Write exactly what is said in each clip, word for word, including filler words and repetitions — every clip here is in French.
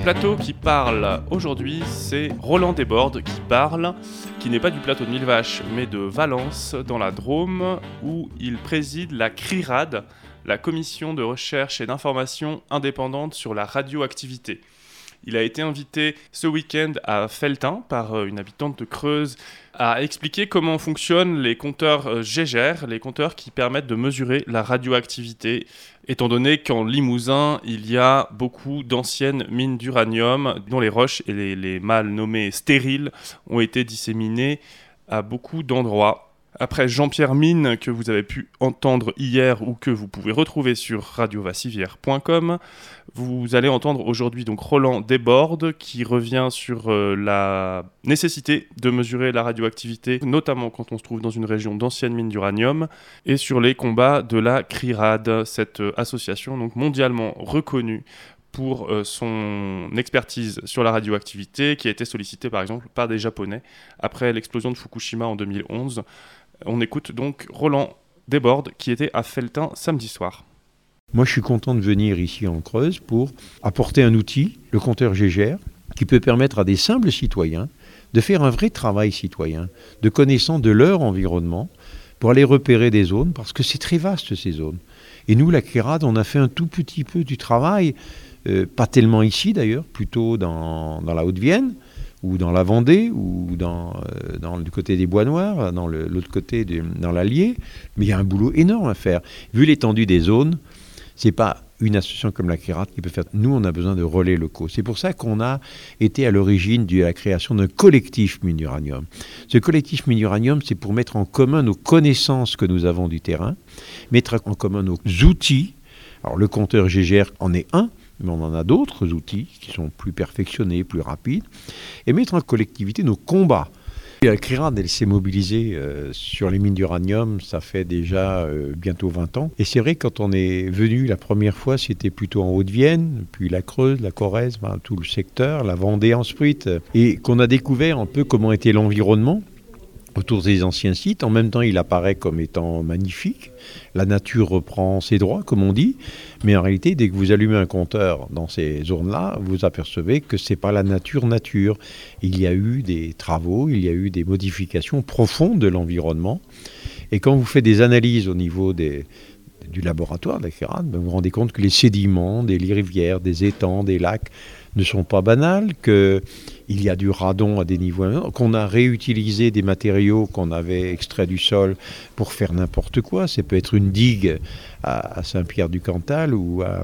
plateau qui parle aujourd'hui, c'est Roland Desbordes qui parle, qui n'est pas du plateau de Mille Vaches, mais de Valence, dans la Drôme, où il préside la CRIRAD, la commission de recherche et d'information indépendante sur la radioactivité. Il a été invité ce week-end à Felletin par une habitante de Creuse à expliquer comment fonctionnent les compteurs G E R, les compteurs qui permettent de mesurer la radioactivité, étant donné qu'en Limousin, il y a beaucoup d'anciennes mines d'uranium dont les roches et les, les mal nommés stériles ont été disséminées à beaucoup d'endroits. Après Jean-Pierre Mine, que vous avez pu entendre hier ou que vous pouvez retrouver sur radio vassivière point com, vous allez entendre aujourd'hui donc Roland Desbordes qui revient sur euh, la nécessité de mesurer la radioactivité, notamment quand on se trouve dans une région d'anciennes mines d'uranium, et sur les combats de la CRIRAD, cette euh, association donc mondialement reconnue pour euh, son expertise sur la radioactivité, qui a été sollicitée par exemple par des Japonais après l'explosion de Fukushima en deux mille onze. On écoute donc Roland Desbordes qui était à Felletin samedi soir. Moi je suis content de venir ici en Creuse pour apporter un outil, le compteur G E R, qui peut permettre à des simples citoyens de faire un vrai travail citoyen, de connaissance de leur environnement, pour aller repérer des zones, parce que c'est très vaste ces zones. Et nous, la CRIRAD, on a fait un tout petit peu du travail, euh, pas tellement ici d'ailleurs, plutôt dans, dans la Haute-Vienne, ou dans la Vendée, ou dans, euh, dans du côté des Bois Noirs, dans le, l'autre côté, de, dans l'Allier. Mais il y a un boulot énorme à faire. Vu l'étendue des zones, c'est pas une association comme la CRIRAD qui peut faire. Nous, on a besoin de relais locaux. C'est pour ça qu'on a été à l'origine de la création d'un collectif mine d'uranium. Ce collectif mine d'uranium, c'est pour mettre en commun nos connaissances que nous avons du terrain, mettre en commun nos outils. Alors, le compteur G E R en est un, mais on en a d'autres outils qui sont plus perfectionnés, plus rapides, et mettre en collectivité nos combats. La CRIRAD, elle s'est mobilisée euh, sur les mines d'uranium, ça fait déjà euh, bientôt vingt ans. Et c'est vrai, quand on est venu la première fois, c'était plutôt en Haute-Vienne, puis la Creuse, la Corrèze, ben, tout le secteur, la Vendée ensuite, et qu'on a découvert un peu comment était l'environnement autour des anciens sites. En même temps, il apparaît comme étant magnifique. La nature reprend ses droits, comme on dit. Mais en réalité, dès que vous allumez un compteur dans ces zones-là, vous apercevez que ce n'est pas la nature nature. Il y a eu des travaux, il y a eu des modifications profondes de l'environnement. Et quand vous faites des analyses au niveau des, du laboratoire de la CRIRAD, ben vous vous rendez compte que les sédiments des rivières, des étangs, des lacs ne sont pas banals, qu'il y a du radon à des niveaux, qu'on a réutilisé des matériaux qu'on avait extraits du sol pour faire n'importe quoi. Ça peut être une digue à, à Saint-Pierre-du-Cantal ou, à,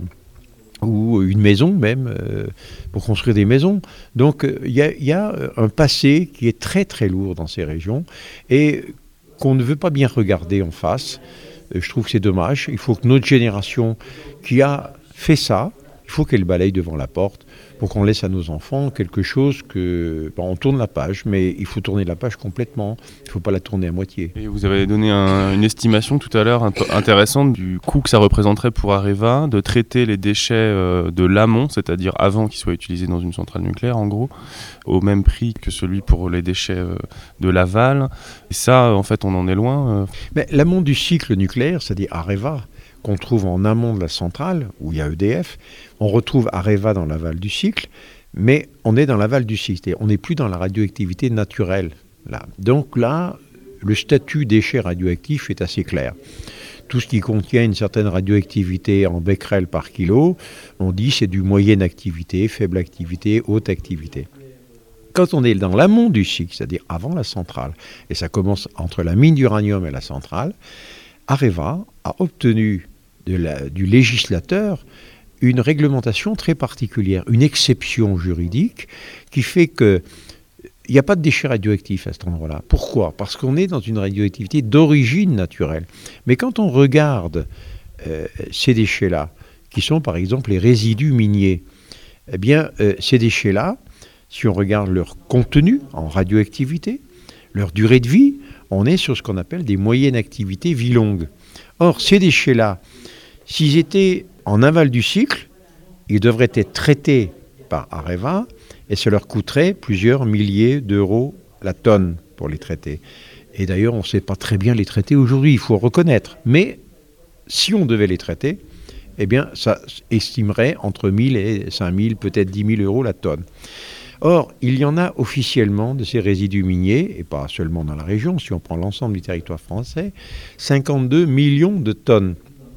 ou une maison même, euh, pour construire des maisons. Donc il y, y a un passé qui est très très lourd dans ces régions et qu'on ne veut pas bien regarder en face. Je trouve que c'est dommage. Il faut que notre génération qui a fait ça, il faut qu'elle balaye devant la porte pour qu'on laisse à nos enfants quelque chose que... Bon, on tourne la page, mais il faut tourner la page complètement. Il ne faut pas la tourner à moitié. Et vous avez donné un, une estimation tout à l'heure intéressante du coût que ça représenterait pour Areva de traiter les déchets euh, de l'amont, c'est-à-dire avant qu'ils soient utilisés dans une centrale nucléaire, en gros, au même prix que celui pour les déchets euh, de l'aval. Et ça, en fait, on en est loin. Euh... Mais l'amont du cycle nucléaire, c'est-à-dire Areva, qu'on trouve en amont de la centrale, où il y a E D F, on retrouve Areva dans l'aval du cycle, mais on est dans l'aval du cycle, c'est-à-dire on n'est plus dans la radioactivité naturelle. Là. Donc là, le statut déchet radioactif est assez clair. Tout ce qui contient une certaine radioactivité en becquerel par kilo, on dit c'est du moyenne activité, faible activité, haute activité. Quand on est dans l'amont du cycle, c'est-à-dire avant la centrale, et ça commence entre la mine d'uranium et la centrale, Areva a obtenu de la, du législateur une réglementation très particulière, une exception juridique qui fait qu'il n'y a pas de déchets radioactifs à cet endroit-là. Pourquoi ? Parce qu'on est dans une radioactivité d'origine naturelle. Mais quand on regarde euh, ces déchets-là, qui sont par exemple les résidus miniers, eh bien euh, ces déchets-là, si on regarde leur contenu en radioactivité, leur durée de vie, on est sur ce qu'on appelle des moyennes activités vie longue. Or, ces déchets-là, s'ils étaient en aval du cycle, ils devraient être traités par Areva et ça leur coûterait plusieurs milliers d'euros la tonne pour les traiter. Et d'ailleurs, on ne sait pas très bien les traiter aujourd'hui, il faut reconnaître. Mais si on devait les traiter, eh bien, ça estimerait entre mille et cinq mille, peut-être dix mille euros la tonne. Or, il y en a officiellement de ces résidus miniers, et pas seulement dans la région, si on prend l'ensemble du territoire français, cinquante-deux millions de tonnes.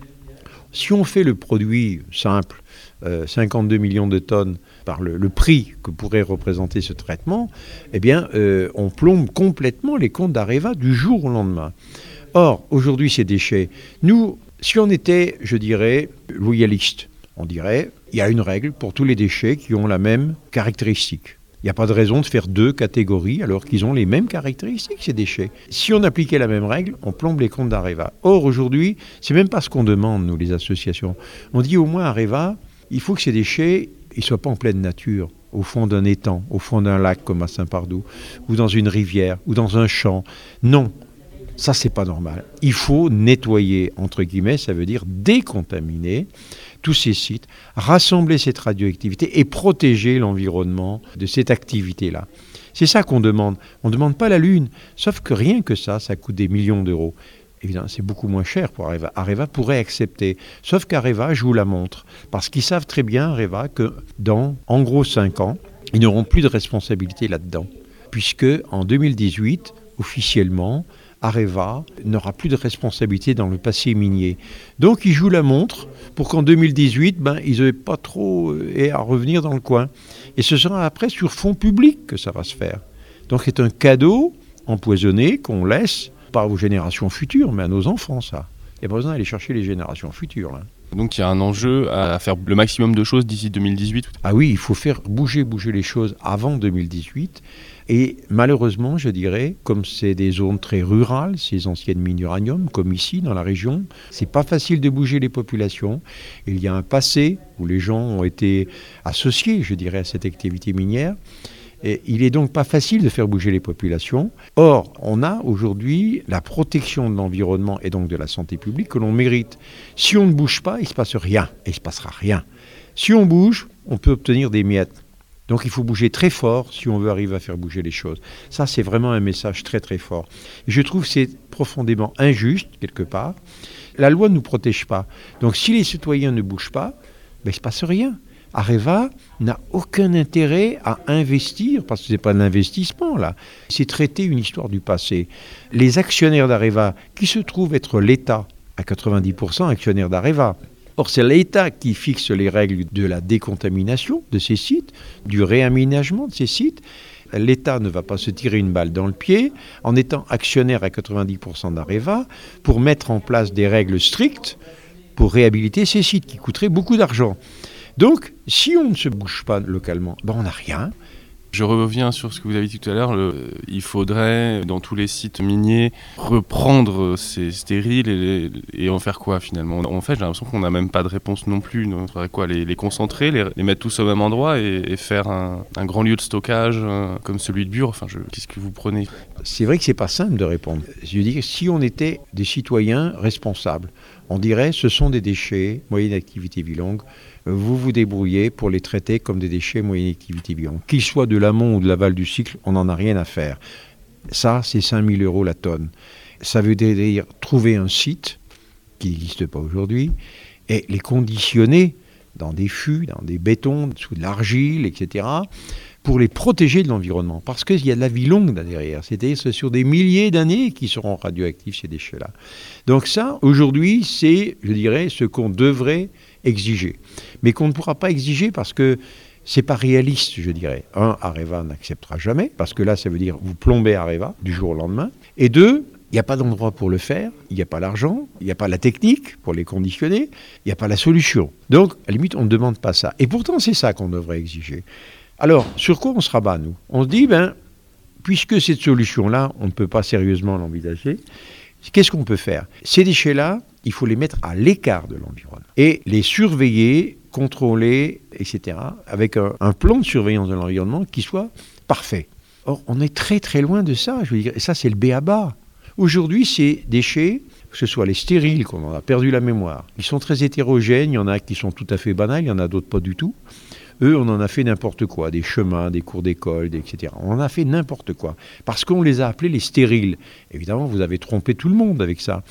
Si on fait le produit simple, euh, cinquante-deux millions de tonnes par le, le prix que pourrait représenter ce traitement, eh bien, euh, on plombe complètement les comptes d'Areva du jour au lendemain. Or, aujourd'hui, ces déchets, nous, si on était, je dirais, loyaliste, on dirait, il y a une règle pour tous les déchets qui ont la même caractéristique. Il n'y a pas de raison de faire deux catégories alors qu'ils ont les mêmes caractéristiques, ces déchets. Si on appliquait la même règle, on plombe les comptes d'Areva. Or, aujourd'hui, c'est même pas ce qu'on demande, nous, les associations. On dit au moins à Areva, il faut que ces déchets ne soient pas en pleine nature, au fond d'un étang, au fond d'un lac comme à Saint-Pardoux, ou dans une rivière, ou dans un champ. Non, ça, c'est pas normal. Il faut nettoyer, entre guillemets, ça veut dire décontaminer tous ces sites, rassembler cette radioactivité et protéger l'environnement de cette activité-là. C'est ça qu'on demande. On ne demande pas la Lune, sauf que rien que ça, ça coûte des millions d'euros. Évidemment, c'est beaucoup moins cher pour Areva. Areva pourrait accepter, sauf qu'Areva joue la montre, parce qu'ils savent très bien, Areva, que dans, en gros, cinq ans, ils n'auront plus de responsabilité là-dedans, puisque en deux mille dix-huit, officiellement, Areva n'aura plus de responsabilité dans le passé minier. Donc ils jouent la montre pour qu'en deux mille dix-huit, ben, ils n'aient pas trop euh, à revenir dans le coin. Et ce sera après sur fonds publics que ça va se faire. Donc c'est un cadeau empoisonné qu'on laisse, pas aux générations futures, mais à nos enfants, ça. Il n'y a pas besoin d'aller chercher les générations futures, là. Donc il y a un enjeu à faire le maximum de choses d'ici deux mille dix-huit. Ah oui, il faut faire bouger, bouger les choses avant deux mille dix-huit. Et malheureusement, je dirais, comme c'est des zones très rurales, ces anciennes mines d'uranium, comme ici dans la région, c'est pas facile de bouger les populations. Il y a un passé où les gens ont été associés, je dirais, à cette activité minière. Et il est donc pas facile de faire bouger les populations. Or, on a aujourd'hui la protection de l'environnement et donc de la santé publique que l'on mérite. Si on ne bouge pas, il ne se passe rien. Et il ne se passera rien. Si on bouge, on peut obtenir des miettes. Donc il faut bouger très fort si on veut arriver à faire bouger les choses. Ça, c'est vraiment un message très très fort. Et je trouve que c'est profondément injuste, quelque part. La loi ne nous protège pas. Donc si les citoyens ne bougent pas, ben, il ne se passe rien. Areva n'a aucun intérêt à investir, parce que ce n'est pas de l'investissement, là. C'est traiter une histoire du passé. Les actionnaires d'Areva, qui se trouvent être l'État, à quatre-vingt-dix pour cent actionnaires d'Areva. Or, c'est l'État qui fixe les règles de la décontamination de ces sites, du réaménagement de ces sites. L'État ne va pas se tirer une balle dans le pied en étant actionnaire à quatre-vingt-dix pour cent d'Areva pour mettre en place des règles strictes pour réhabiliter ces sites qui coûteraient beaucoup d'argent. Donc, si on ne se bouge pas localement, ben on n'a rien. Je reviens sur ce que vous avez dit tout à l'heure. Le, il faudrait, dans tous les sites miniers, reprendre ces stériles et, et en faire quoi finalement ? En fait, j'ai l'impression qu'on n'a même pas de réponse non plus. Il faudrait quoi ? Les, les concentrer, les, les mettre tous au même endroit et, et faire un, un grand lieu de stockage euh, comme celui de Bure. Enfin, je, qu'est-ce que vous prenez ? C'est vrai que c'est pas simple de répondre. Je veux dire, si on était des citoyens responsables, on dirait ce sont des déchets, moyenne activité vie longue. Vous vous débrouillez pour les traiter comme des déchets moyenne activité vie longue. Qu'ils soient de l'amont ou de l'aval du cycle, on n'en a rien à faire. Ça, c'est cinq mille euros la tonne. Ça veut dire trouver un site qui n'existe pas aujourd'hui et les conditionner dans des fûts, dans des bétons, sous de l'argile, et cetera, pour les protéger de l'environnement. Parce qu'il y a de la vie longue là derrière. C'est-à-dire que c'est sur des milliers d'années qu'ils seront radioactifs, ces déchets-là. Donc ça, aujourd'hui, c'est, je dirais, ce qu'on devrait exiger. Mais qu'on ne pourra pas exiger parce que c'est pas réaliste, je dirais. Un, Areva n'acceptera jamais, parce que là, ça veut dire vous plombez Areva du jour au lendemain. Et deux, il n'y a pas d'endroit pour le faire, il n'y a pas l'argent, il n'y a pas la technique pour les conditionner, il n'y a pas la solution. Donc, à la limite, on ne demande pas ça. Et pourtant, c'est ça qu'on devrait exiger. Alors, sur quoi on se rabat, nous ? On se dit, ben, puisque cette solution-là, on ne peut pas sérieusement l'envisager, qu'est-ce qu'on peut faire ? Ces déchets-là, il faut les mettre à l'écart de l'environnement et les surveiller, contrôler, et cetera, avec un, un plan de surveillance de l'environnement qui soit parfait. Or, on est très très loin de ça, je veux dire, et ça c'est le b a ba. Aujourd'hui, ces déchets, que ce soit les stériles, qu'on en a perdu la mémoire, ils sont très hétérogènes, il y en a qui sont tout à fait banals, il y en a d'autres pas du tout. Eux, on en a fait n'importe quoi, des chemins, des cours d'école, et cetera. On en a fait n'importe quoi, parce qu'on les a appelés les stériles. Évidemment, vous avez trompé tout le monde avec ça.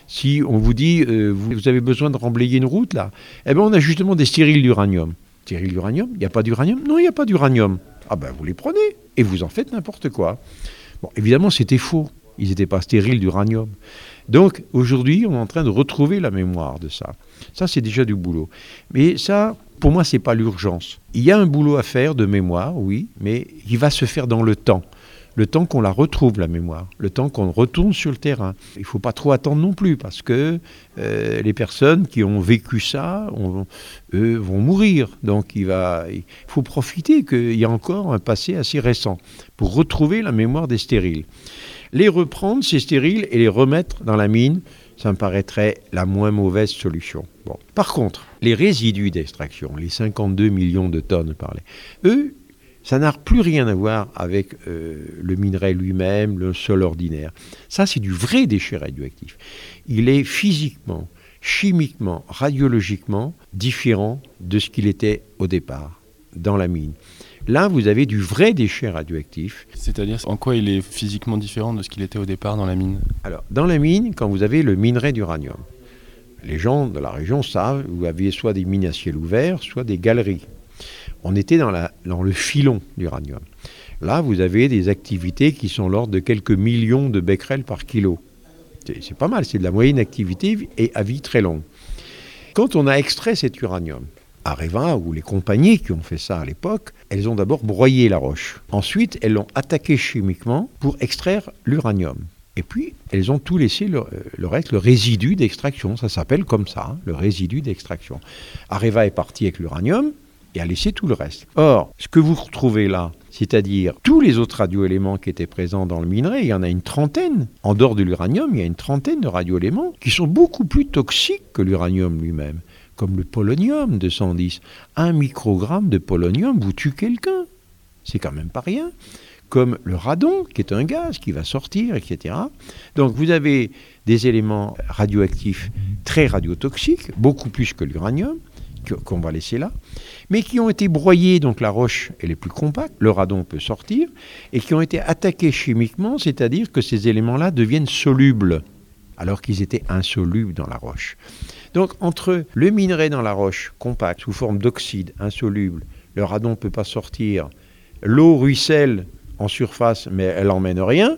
Si on vous dit, euh, vous, vous avez besoin de remblayer une route, là, eh ben on a justement des stériles d'uranium. Stériles d'uranium, il n'y a pas d'uranium? Non, il n'y a pas d'uranium. Ah ben vous les prenez et vous en faites n'importe quoi. Bon, évidemment, c'était faux. Ils n'étaient pas stériles d'uranium. Donc, aujourd'hui, on est en train de retrouver la mémoire de ça. Ça, c'est déjà du boulot. Mais ça, pour moi, ce n'est pas l'urgence. Il y a un boulot à faire de mémoire, oui, mais il va se faire dans le temps. Le temps qu'on la retrouve, la mémoire. Le temps qu'on retourne sur le terrain. Il ne faut pas trop attendre non plus, parce que euh, les personnes qui ont vécu ça, on, eux, vont mourir. Donc, il, va, il faut profiter qu'il y a encore un passé assez récent pour retrouver la mémoire des stériles. Les reprendre, ces stériles, et les remettre dans la mine, ça me paraîtrait la moins mauvaise solution. Bon. Par contre, les résidus d'extraction, les cinquante-deux millions de tonnes par eux, ça n'a plus rien à voir avec euh, le minerai lui-même, le sol ordinaire. Ça, c'est du vrai déchet radioactif. Il est physiquement, chimiquement, radiologiquement différent de ce qu'il était au départ, dans la mine. Là, vous avez du vrai déchet radioactif. C'est-à-dire, en quoi il est physiquement différent de ce qu'il était au départ dans la mine? Alors, dans la mine, quand vous avez le minerai d'uranium, les gens de la région savent, vous aviez soit des mines à ciel ouvert, soit des galeries. On était dans, la, dans le filon d'uranium. Là, vous avez des activités qui sont l'ordre de quelques millions de becquerels par kilo. C'est, c'est pas mal, c'est de la moyenne activité et à vie très longue. Quand on a extrait cet uranium, Areva ou les compagnies qui ont fait ça à l'époque, elles ont d'abord broyé la roche. Ensuite, elles l'ont attaqué chimiquement pour extraire l'uranium. Et puis, elles ont tout laissé, le, le reste, le résidu d'extraction. Ça s'appelle comme ça, hein, le résidu d'extraction. Areva est parti avec l'uranium et a laissé tout le reste. Or, ce que vous retrouvez là, c'est-à-dire tous les autres radioéléments qui étaient présents dans le minerai, il y en a une trentaine. En dehors de l'uranium, il y a une trentaine de radioéléments qui sont beaucoup plus toxiques que l'uranium lui-même. Comme le polonium deux cent dix. Un microgramme de polonium vous tue quelqu'un. C'est quand même pas rien. Comme le radon, qui est un gaz qui va sortir, et cetera. Donc vous avez des éléments radioactifs très radiotoxiques, beaucoup plus que l'uranium, qu'on va laisser là, mais qui ont été broyés, donc la roche elle est plus compacte, le radon peut sortir, et qui ont été attaqués chimiquement, c'est-à-dire que ces éléments-là deviennent solubles, alors qu'ils étaient insolubles dans la roche. Donc entre le minerai dans la roche, compact, sous forme d'oxyde, insoluble, le radon ne peut pas sortir, l'eau ruisselle en surface, mais elle n'emmène rien,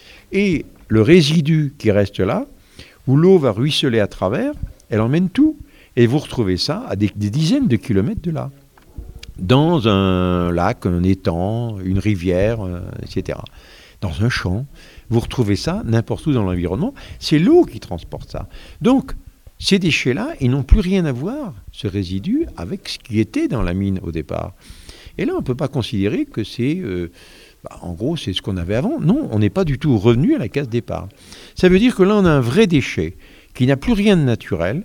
et le résidu qui reste là, où l'eau va ruisseler à travers, elle emmène tout. Et vous retrouvez ça à des, des dizaines de kilomètres de là, dans un lac, un étang, une rivière, euh, et cetera. Dans un champ, vous retrouvez ça n'importe où dans l'environnement. C'est l'eau qui transporte ça. Donc, ces déchets-là, ils n'ont plus rien à voir, ce résidu, avec ce qui était dans la mine au départ. Et là, on ne peut pas considérer que c'est... Euh, bah, en gros, c'est ce qu'on avait avant. Non, on n'est pas du tout revenu à la case départ. Ça veut dire que là, on a un vrai déchet qui n'a plus rien de naturel.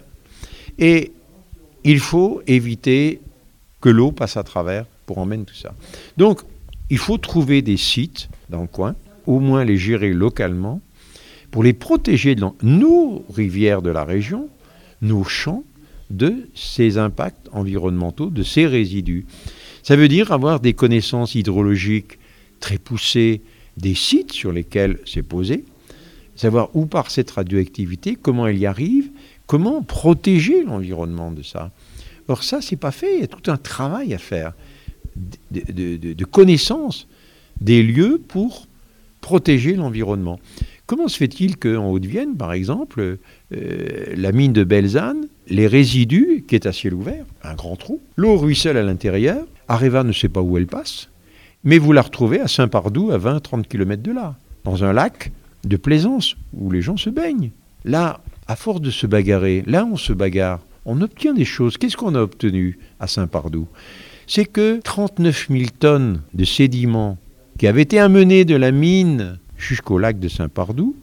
Et il faut éviter que l'eau passe à travers pour emmener tout ça. Donc, il faut trouver des sites dans le coin, au moins les gérer localement, pour les protéger dans nos rivières de la région, nos champs, de ces impacts environnementaux, de ces résidus. Ça veut dire avoir des connaissances hydrologiques très poussées des sites sur lesquels c'est posé, savoir où part cette radioactivité, comment elle y arrive, comment protéger l'environnement de ça. Or ça, c'est pas fait. Il y a tout un travail à faire de, de, de, de connaissance des lieux pour protéger l'environnement. Comment se fait-il qu'en Haute-Vienne, par exemple, euh, la mine de Belzane, les résidus, qui est à ciel ouvert, un grand trou, l'eau ruisselle à l'intérieur, Areva ne sait pas où elle passe, mais vous la retrouvez à Saint-Pardoux, à vingt à trente kilomètres de là, dans un lac de plaisance, où les gens se baignent. Là, à force de se bagarrer, là on se bagarre, on obtient des choses. Qu'est-ce qu'on a obtenu à Saint-Pardoux? C'est que trente-neuf mille tonnes de sédiments qui avaient été amenés de la mine jusqu'au lac de Saint-Pardoux,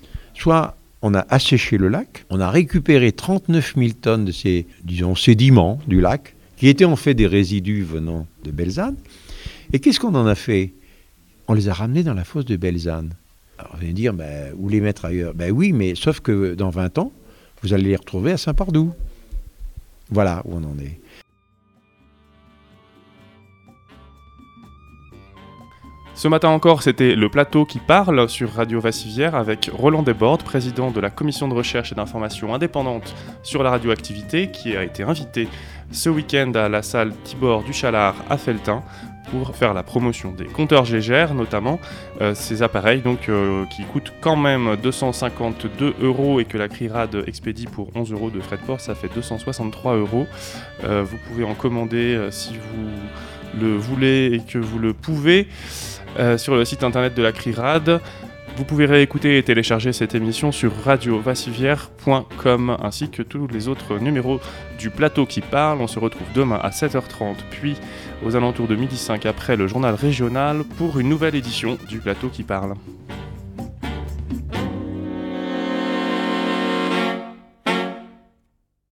soit on a asséché le lac, on a récupéré trente-neuf mille tonnes de ces, disons, sédiments du lac, qui étaient en fait des résidus venant de Belzane. Et qu'est-ce qu'on en a fait? On les a ramenés dans la fosse de Belzane. Alors, vous allez dire, ben, où les mettre ailleurs? Ben oui, mais sauf que dans vingt ans, vous allez les retrouver à Saint-Pardoux. Voilà où on en est. Ce matin encore, c'était le plateau qui parle sur Radio Vassivière avec Roland Desbordes, président de la commission de recherche et d'information indépendante sur la radioactivité, qui a été invité ce week-end à la salle Tibor du Chalard à Felletin pour faire la promotion des compteurs G G R, notamment euh, ces appareils donc, euh, qui coûtent quand même deux cent cinquante-deux euros et que la CRIRAD expédie pour onze euros de frais de port, ça fait deux cent soixante-trois euros. Euh, vous pouvez en commander euh, si vous le voulez et que vous le pouvez euh, sur le site internet de la CRIRAD. Vous pouvez réécouter et télécharger cette émission sur radio vassivière point com ainsi que tous les autres numéros du plateau qui parle. On se retrouve demain à sept heures trente, puis aux alentours de midi cinq après le journal régional pour une nouvelle édition du plateau qui parle.